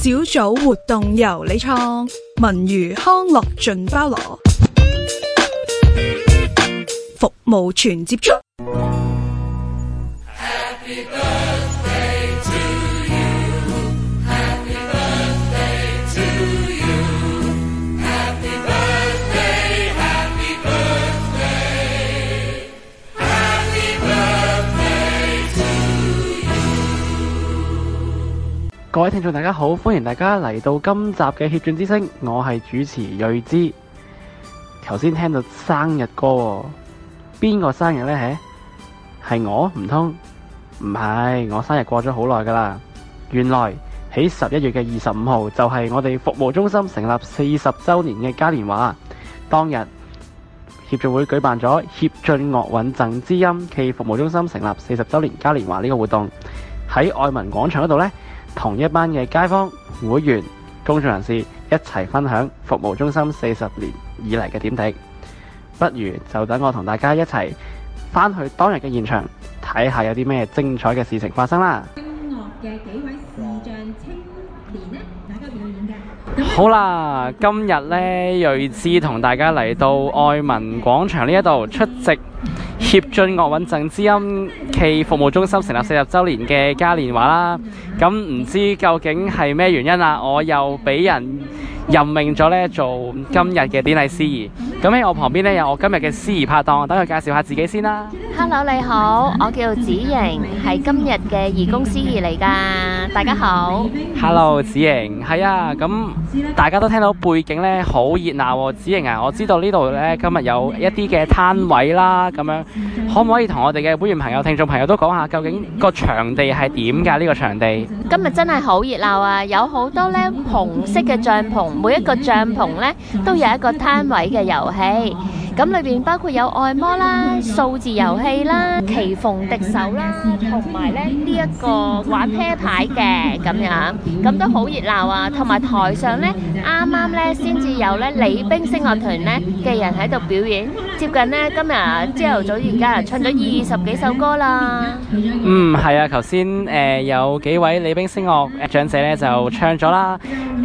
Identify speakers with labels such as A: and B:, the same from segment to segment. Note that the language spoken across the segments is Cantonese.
A: 小組活動由你創，文娛康樂盡包羅，服務全接觸。
B: 各位聽眾大家好，歡迎大家嚟到今集嘅協進之聲，我係主持睿之。頭先聽到生日歌喎，邊個生日呢？係我？唔通？唔係，我生日過咗好耐噶啦。原來喺11月嘅25號就係我哋服務中心成立40週年嘅嘉年華。當日協進會舉辦咗協進樂韻贈知音暨服務中心成立40週年嘉年華呢個活動，喺愛民廣場嗰度呢，同一班嘅街坊、會員、公眾人士一齊分享服務中心40年以嚟嘅點滴。不如就等我同大家一齊返去當日嘅現場，睇下有啲咩精彩嘅事情發生啦。
C: 音樂嘅幾位視障青年呢，大家表演嘅。
B: 好啦，今日呢，睿之同大家嚟到愛民廣場呢一度出席協進樂韻贈知音暨服務中心成立40週年嘅嘉年華啦。咁唔知究竟係咩原因啊？我又俾人任命咗呢做今日嘅典禮司儀。咁喺我旁邊呢，有我今日嘅司儀拍檔，等佢介紹下自己先啦。
D: Hello， 你好，我叫子瑩，係今日嘅義工司儀嚟㗎。大家好。
B: Hello， 子瑩，係啊，咁大家都聽到背景呢好熱鬧喎。子瑩啊，我知道呢度呢今日有一啲嘅攤位啦，咁樣可唔可以同我哋嘅會員朋友、聽眾朋友都講下究竟個場地係點㗎？呢個場地
D: 今日真係好熱鬧啊！有好多呢紅色嘅帳篷，每一個帳篷呢都有一個攤位嘅遊戲。咁裏邊包括有按摩啦、數字遊戲啦、棋逢敵手啦，同埋咧呢一個玩啤牌嘅咁樣，咁都好熱鬧啊！同埋台上咧啱啱咧先至有咧李冰聲樂團咧嘅人喺度表演，接近咧今日朝頭早而家唱咗20幾首歌啦。
B: 係啊，頭先有幾位李冰聲樂長者咧就唱咗啦。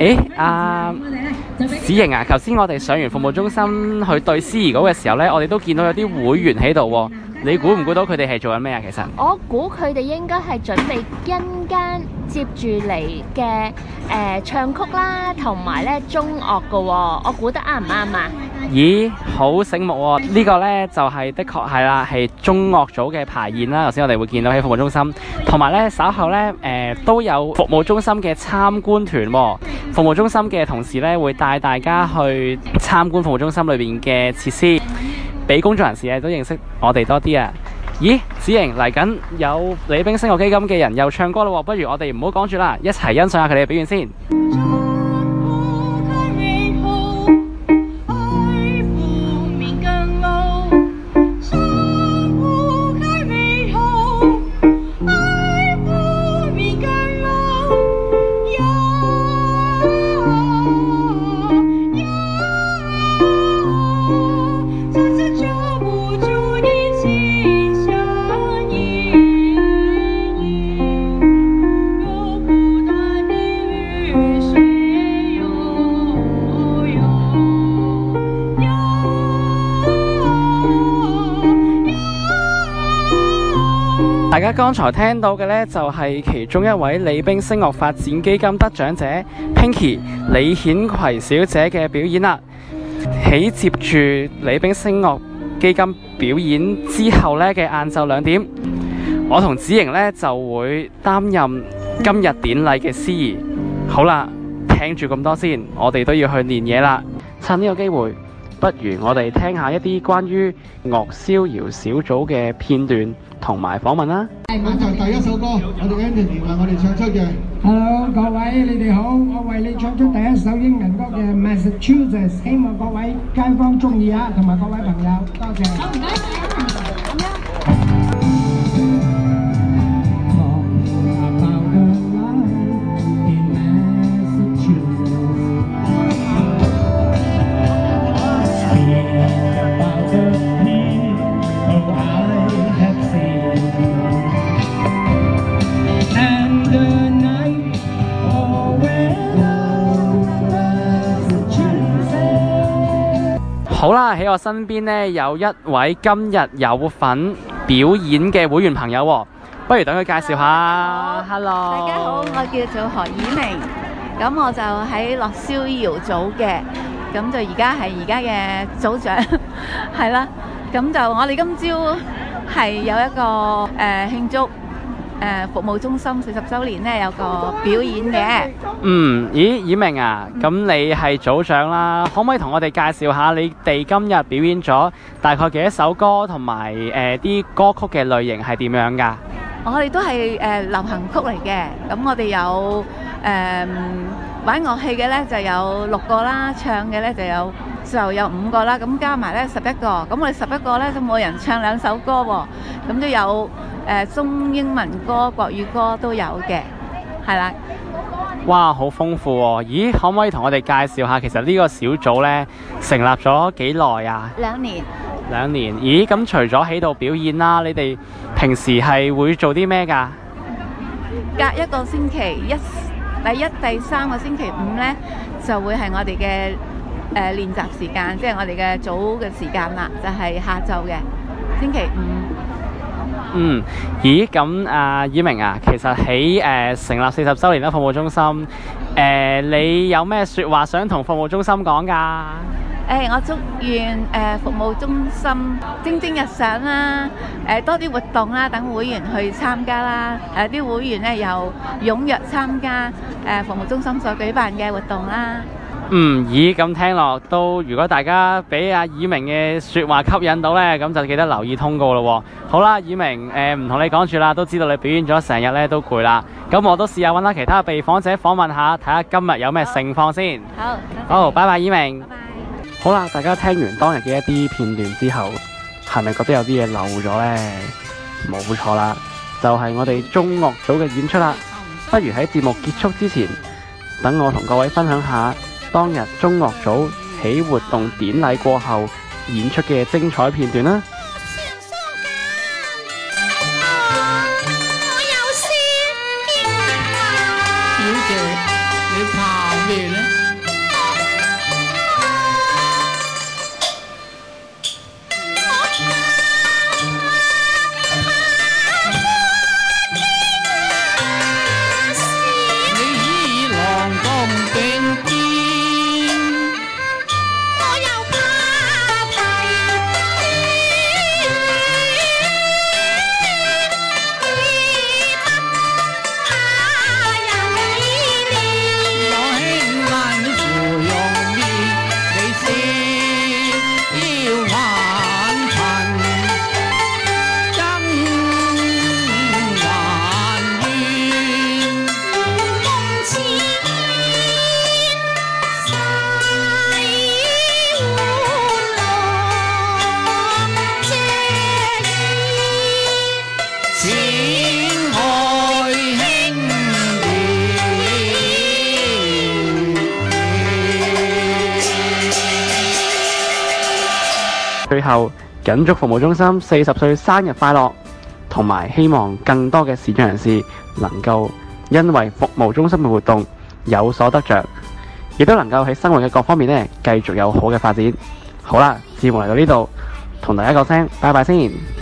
B: 子瑩啊，頭先我哋上完服務中心去對司儀嘅時候呢，我哋都見到有啲會員喺度喎。你估唔估到佢哋係做緊咩啊？其實
D: 我估佢哋應該係準備一間接住嚟嘅唱曲啦，同埋咧中樂嘅喎。我估得啱唔啱啊？
B: 咦，好醒目喎！呢個呢就係的確係啦，係中樂組嘅排演啦。頭先我哋會見到喺服務中心，同埋呢稍後呢都有服務中心嘅參觀團喎。服務中心嘅同事呢會帶大家去參觀服務中心裏邊嘅設施，俾公眾人士都認識我哋多啲啊！咦，子瑩，嚟緊有李冰聲樂基金嘅人又唱歌咯喎，不如我哋唔好講住啦，一齊欣賞下佢哋嘅表現先。大家剛才聽到嘅呢，就係其中一位李冰聲樂發展基金得獎者 Pinky 李顯葵小姐嘅表演啦。喺接住李冰聲樂基金表演之後呢嘅晏晝2點，我同子瑩呢就會擔任今日典禮嘅司儀。好啦，聽住咁多先，我哋都要去練嘢啦。趁呢個機會，不如我哋聽下一啲關於樂逍遙小組嘅片段同埋訪問啦。
E: 咁就第一首歌，我哋 Anthony 為我哋唱出嘅。
F: Hello， 各位你哋好，我為你唱出第一首英文歌嘅 Massachusetts， 希望各位街坊中意啊，同埋各位朋友，多謝。好，唔該晒。
B: 我身邊呢，有一位今日有份表演嘅會員朋友喎，不如等佢介紹下。Hello，
G: 大家好，我叫做何以明，咁我就喺樂逍遙組嘅，咁就而家嘅組長，係啦，咁就我哋今朝係有一個慶祝服務中心40週年咧，有個表演嘅。
B: 咦，以明啊，咁你係組長啦，可唔可以同我哋介紹下你哋今日表演咗大概幾多首歌，同埋啲歌曲嘅類型係點樣㗎？
G: 我哋都係流行曲嚟嘅，咁我哋有玩樂器嘅咧就有6個啦，唱嘅咧就有5個啦，咁加埋咧11個，咁我哋11個咧都每人唱2首歌喎，咁都有中英文歌、國語歌都有嘅，係啦。
B: 哇，好豐富喎！咦，可唔可以同我哋介紹下，其實呢個小組呢成立咗幾耐啊
G: 2年。
B: 2年。咦，咁除咗喺度表演啦，你哋平時係會做啲咩㗎？
G: 隔一個星期第1、第3個星期5呢，就會係我哋嘅練習時間，即係我哋嘅組嘅時間啦，就係下晝嘅星期5。
B: 咦，咁以明啊，其實喺成立40週年啦服務中心，你有咩説話想同服務中心講㗎？
G: 我祝願服務中心蒸蒸日上啦，多啲活動啦，等會員去參加啦，啲會員咧又踴躍參加服務中心所舉辦嘅活動啦。
B: 咦，咁聽落都，如果大家俾阿以明嘅説話吸引到呢，咁就記得留意通告咯喎。好啦，以明，唔同你講住啦，都知道你表演咗成日呢都攰啦。咁我都試下揾下其他被訪者訪問下，睇下今日有咩盛況先。好，拜拜，以明。拜拜。好啦，大家聽完當日嘅一啲片段之後，係咪覺得有啲嘢漏咗呢？冇錯啦，就係我哋中樂組嘅演出啦。不如喺節目結束之前，等我同各位分享下當日中樂組喺活動典禮過後演出嘅精彩片段啦！
H: 小姐，你怕咩呢？
B: 最後，謹祝服務中心40歲生日快樂，同埋希望更多嘅視障人士能夠因為服務中心嘅活動有所得着，亦都能夠喺生活嘅各方面呢繼續有好嘅發展。好啦，節目嚟到呢度，同大家講聲拜拜先。